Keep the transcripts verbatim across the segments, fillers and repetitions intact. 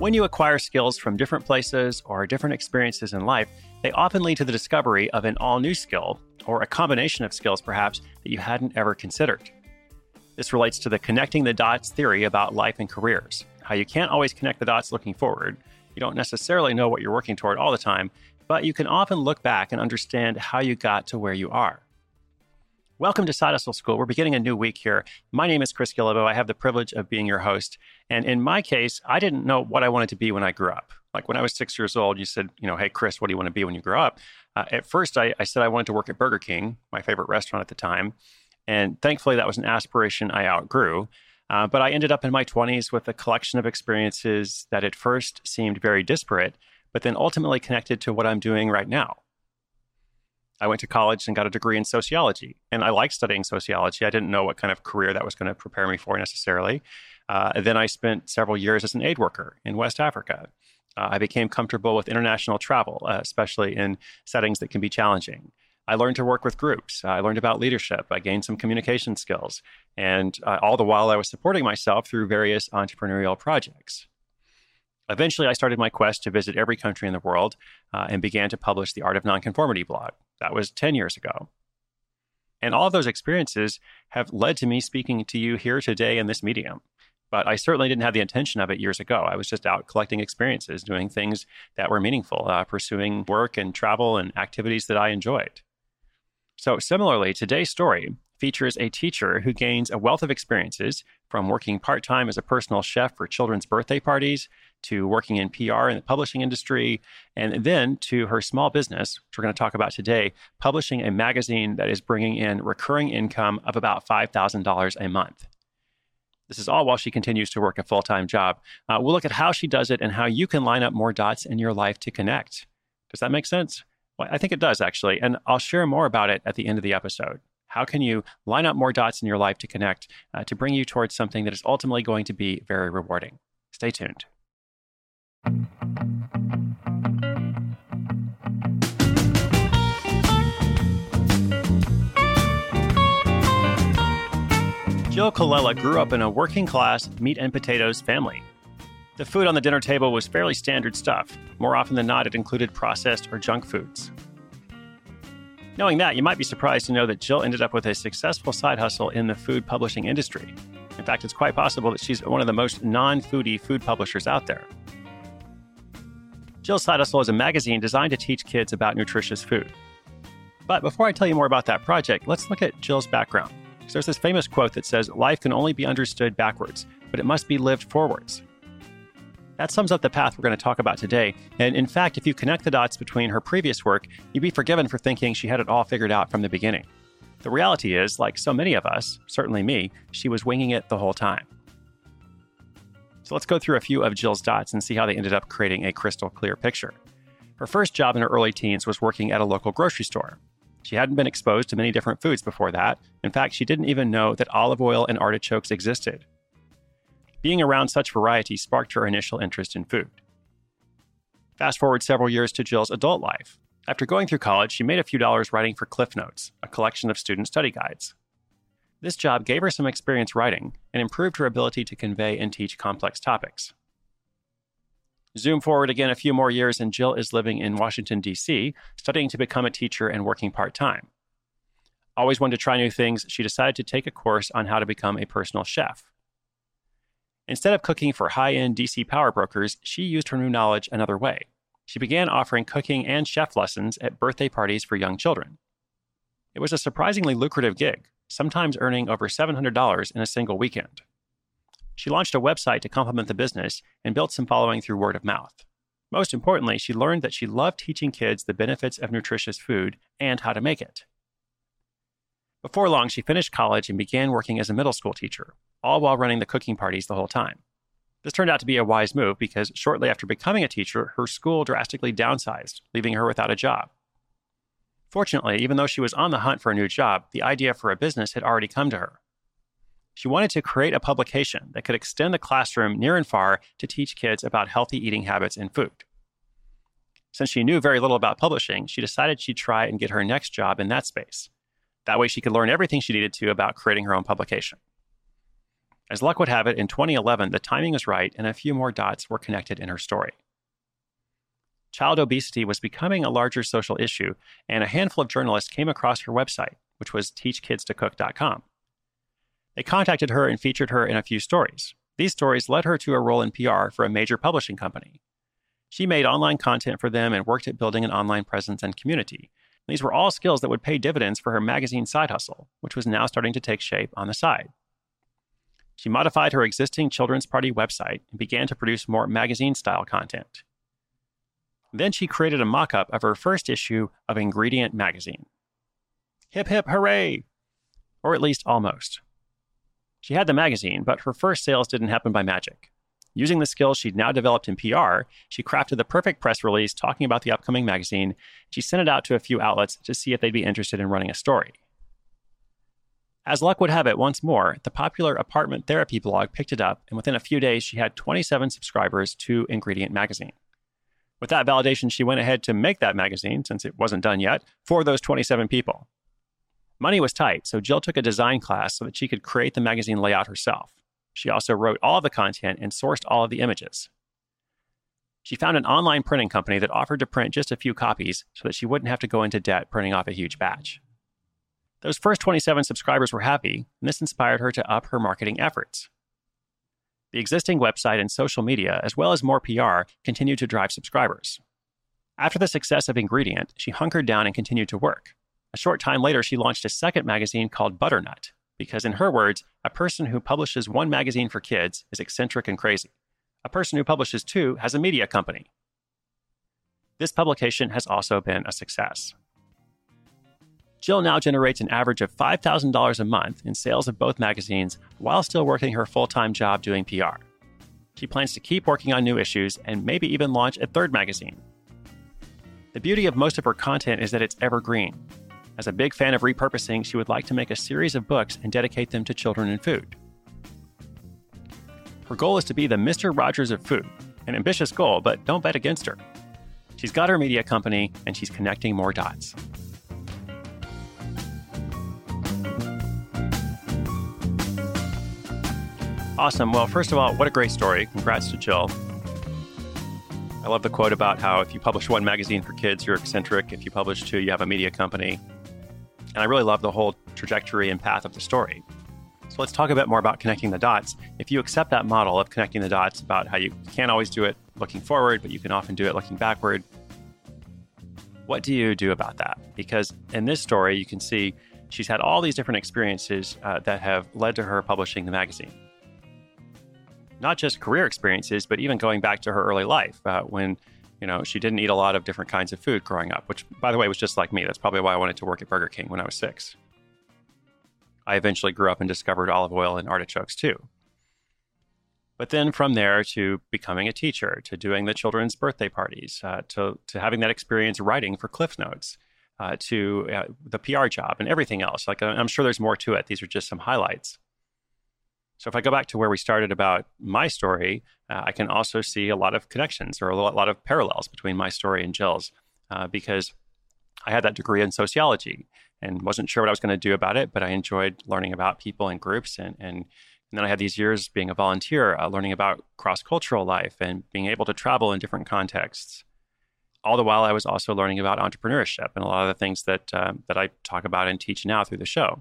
When you acquire skills from different places or different experiences in life, they often lead to the discovery of an all-new skill, or a combination of skills perhaps, that you hadn't ever considered. This relates to the connecting the dots theory about life and careers, how you can't always connect the dots looking forward. You don't necessarily know what you're working toward all the time, but you can often look back and understand how you got to where you are. Welcome to Side Hustle School. We're beginning a new week here. My name is Chris Guillebeau. I have the privilege of being your host. And in my case, I didn't know what I wanted to be when I grew up. Like when I was six years old, you said, you know, hey, Chris, what do you want to be when you grow up? Uh, at first, I, I said I wanted to work at Burger King, my favorite restaurant at the time. And thankfully, that was an aspiration I outgrew. Uh, but I ended up in my twenties with a collection of experiences that at first seemed very disparate, but then ultimately connected to what I'm doing right now. I went to college and got a degree in sociology, and I liked studying sociology. I didn't know what kind of career that was going to prepare me for necessarily. Uh, then I spent several years as an aid worker in West Africa. Uh, I became comfortable with international travel, uh, especially in settings that can be challenging. I learned to work with groups. I learned about leadership. I gained some communication skills. And uh, all the while I was supporting myself through various entrepreneurial projects. Eventually, I started my quest to visit every country in the world uh, and began to publish the Art of Nonconformity blog. That was ten years ago. And all of those experiences have led to me speaking to you here today in this medium. But I certainly didn't have the intention of it years ago. I was just out collecting experiences, doing things that were meaningful, uh, pursuing work and travel and activities that I enjoyed. So similarly, today's story features a teacher who gains a wealth of experiences from working part-time as a personal chef for children's birthday parties, to working in P R in the publishing industry, and then to her small business, which we're going to talk about today, publishing a magazine that is bringing in recurring income of about five thousand dollars a month. This is all while she continues to work a full-time job. Uh, we'll look at how she does it and how you can line up more dots in your life to connect. Does that make sense? Well, I think it does, actually, and I'll share more about it at the end of the episode. How can you line up more dots in your life to connect, uh, to bring you towards something that is ultimately going to be very rewarding? Stay tuned. Jill Colella grew up in a working-class meat and potatoes family. The food on the dinner table was fairly standard stuff. More often than not, it included processed or junk foods. Knowing that, you might be surprised to know that Jill ended up with a successful side hustle in the food publishing industry. In fact, it's quite possible that she's one of the most non-foodie food publishers out there. Jill's Side Hustle is a magazine designed to teach kids about nutritious food. But before I tell you more about that project, let's look at Jill's background. There's this famous quote that says, life can only be understood backwards, but it must be lived forwards. That sums up the path we're going to talk about today. And in fact, if you connect the dots between her previous work, you'd be forgiven for thinking she had it all figured out from the beginning. The reality is, like so many of us, certainly me, she was winging it the whole time. So let's go through a few of Jill's dots and see how they ended up creating a crystal clear picture. Her first job in her early teens was working at a local grocery store. She hadn't been exposed to many different foods before that. In fact, she didn't even know that olive oil and artichokes existed. Being around such variety sparked her initial interest in food. Fast forward several years to Jill's adult life. After going through college, she made a few dollars writing for Cliff Notes, a collection of student study guides. This job gave her some experience writing and improved her ability to convey and teach complex topics. Zoom forward again a few more years, and Jill is living in Washington, D C, studying to become a teacher and working part-time. Always wanted to try new things, she decided to take a course on how to become a personal chef. Instead of cooking for high-end D C power brokers, she used her new knowledge another way. She began offering cooking and chef lessons at birthday parties for young children. It was a surprisingly lucrative gig, sometimes earning over seven hundred dollars in a single weekend. She launched a website to complement the business and built some following through word of mouth. Most importantly, she learned that she loved teaching kids the benefits of nutritious food and how to make it. Before long, she finished college and began working as a middle school teacher, all while running the cooking parties the whole time. This turned out to be a wise move because shortly after becoming a teacher, her school drastically downsized, leaving her without a job. Fortunately, even though she was on the hunt for a new job, the idea for a business had already come to her. She wanted to create a publication that could extend the classroom near and far to teach kids about healthy eating habits and food. Since she knew very little about publishing, she decided she'd try and get her next job in that space. That way she could learn everything she needed to about creating her own publication. As luck would have it, in twenty eleven, the timing was right and a few more dots were connected in her story. Child obesity was becoming a larger social issue, and a handful of journalists came across her website, which was teach kids to cook dot com. They contacted her and featured her in a few stories. These stories led her to a role in P R for a major publishing company. She made online content for them and worked at building an online presence and community. These were all skills that would pay dividends for her magazine side hustle, which was now starting to take shape on the side. She modified her existing Children's Party website and began to produce more magazine-style content. Then she created a mock-up of her first issue of Ingredient magazine. Hip hip hooray! Or at least almost. She had the magazine, but her first sales didn't happen by magic. Using the skills she'd now developed in P R, she crafted the perfect press release talking about the upcoming magazine. She sent it out to a few outlets to see if they'd be interested in running a story. As luck would have it, once more, the popular apartment therapy blog picked it up, and within a few days, she had twenty-seven subscribers to Ingredient magazine. With that validation, she went ahead to make that magazine, since it wasn't done yet, for those twenty-seven people. Money was tight, so Jill took a design class so that she could create the magazine layout herself. She also wrote all of the content and sourced all of the images. She found an online printing company that offered to print just a few copies so that she wouldn't have to go into debt printing off a huge batch. Those first twenty-seven subscribers were happy, and this inspired her to up her marketing efforts. The existing website and social media, as well as more P R, continued to drive subscribers. After the success of Ingredient, she hunkered down and continued to work. A short time later, she launched a second magazine called Butternut, because in her words, a person who publishes one magazine for kids is eccentric and crazy. A person who publishes two has a media company. This publication has also been a success. Jill now generates an average of five thousand dollars a month in sales of both magazines while still working her full-time job doing P R. She plans to keep working on new issues and maybe even launch a third magazine. The beauty of most of her content is that it's evergreen. As a big fan of repurposing, she would like to make a series of books and dedicate them to children and food. Her goal is to be the Mister Rogers of food, an ambitious goal, but don't bet against her. She's got her media company, and she's connecting more dots. Awesome. Well, first of all, what a great story. Congrats to Jill. I love the quote about how if you publish one magazine for kids, you're eccentric. If you publish two, you have a media company. And I really love the whole trajectory and path of the story. So let's talk a bit more about connecting the dots. If you accept that model of connecting the dots about how you can't always do it looking forward, but you can often do it looking backward, what do you do about that? Because in this story, you can see she's had all these different experiences uh, that have led to her publishing the magazine. Not just career experiences, but even going back to her early life uh, when, you know, she didn't eat a lot of different kinds of food growing up, which, by the way, was just like me. That's probably why I wanted to work at Burger King when I was six. I eventually grew up and discovered olive oil and artichokes too. But then from there to becoming a teacher, to doing the children's birthday parties, uh, to, to having that experience writing for Cliff Notes, uh, to uh, the P R job and everything else. Like, I'm sure there's more to it. These are just some highlights. So if I go back to where we started about my story, uh, I can also see a lot of connections or a lot, lot of parallels between my story and Jill's uh, because I had that degree in sociology and wasn't sure what I was going to do about it, but I enjoyed learning about people and groups. And, and, and then I had these years being a volunteer, uh, learning about cross-cultural life and being able to travel in different contexts. All the while, I was also learning about entrepreneurship and a lot of the things that uh, that I talk about and teach now through the show.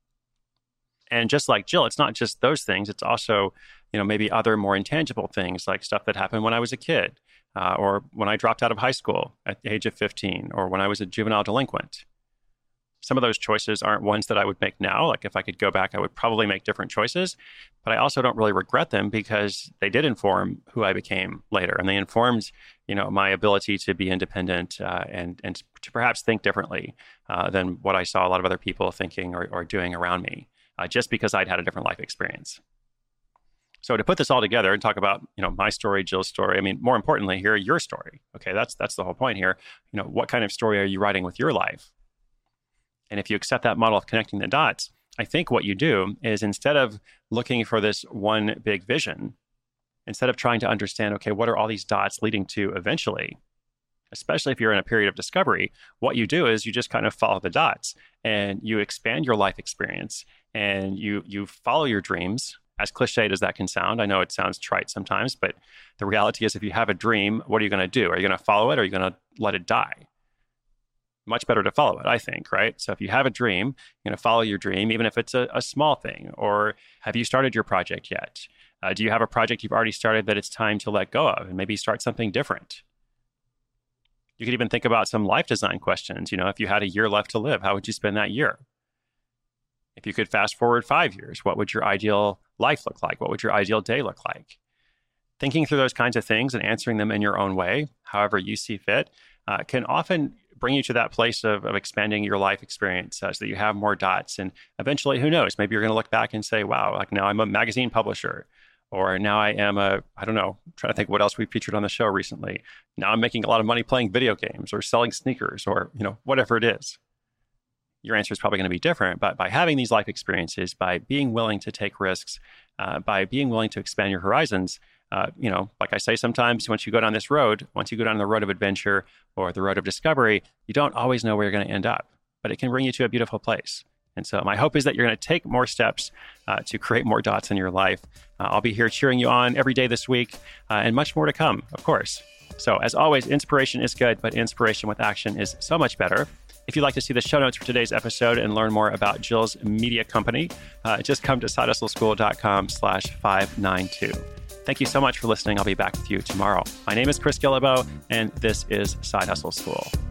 And just like Jill, it's not just those things. It's also, you know, maybe other more intangible things like stuff that happened when I was a kid uh, or when I dropped out of high school at the age of fifteen or when I was a juvenile delinquent. Some of those choices aren't ones that I would make now. Like if I could go back, I would probably make different choices. But I also don't really regret them because they did inform who I became later. And they informed, you know, my ability to be independent uh, and, and to perhaps think differently uh, than what I saw a lot of other people thinking or, or doing around me. Uh, just because I'd had a different life experience. So to put this all together and talk about, you know, my story, Jill's story, I mean, more importantly, hear your story. Okay, that's that's the whole point here. You know, what kind of story are you writing with your life? And if you accept that model of connecting the dots, I think what you do is instead of looking for this one big vision, instead of trying to understand, okay, what are all these dots leading to eventually, especially if you're in a period of discovery, what you do is you just kind of follow the dots and you expand your life experience and you you follow your dreams As cliched as that can sound, I know it sounds trite sometimes, but the reality is if you have a dream, what are you going to do? Are you going to follow it or are you going to let it die? Much better to follow it, I think, right? So if you have a dream, you're going to follow your dream, even if it's a, a small thing. Or have you started your project yet? Uh, do you have a project you've already started that it's time to let go of and maybe start something different? You could even think about some life design questions. You know, if you had a year left to live, how would you spend that year? If you could fast forward five years, what would your ideal life look like? What would your ideal day look like? Thinking through those kinds of things and answering them in your own way, however you see fit, uh, can often bring you to that place of, of expanding your life experience such that you have more dots. And eventually, who knows, maybe you're going to look back and say, wow, like now I'm a magazine publisher. Or now I am a, I don't know, I'm trying to think what else we featured on the show recently. Now I'm making a lot of money playing video games or selling sneakers or, you know, whatever it is. Your answer is probably going to be different. But by having these life experiences, by being willing to take risks, uh, by being willing to expand your horizons, uh, you know, like I say sometimes, once you go down this road, once you go down the road of adventure or the road of discovery, you don't always know where you're going to end up, but it can bring you to a beautiful place. And so my hope is that you're going to take more steps uh, to create more dots in your life. Uh, I'll be here cheering you on every day this week uh, and much more to come, of course. So as always, inspiration is good, but inspiration with action is so much better. If you'd like to see the show notes for today's episode and learn more about Jill's media company, uh, just come to sidehustleschool.com slash 592. Thank you so much for listening. I'll be back with you tomorrow. My name is Chris Guillebeau, and this is Side Hustle School.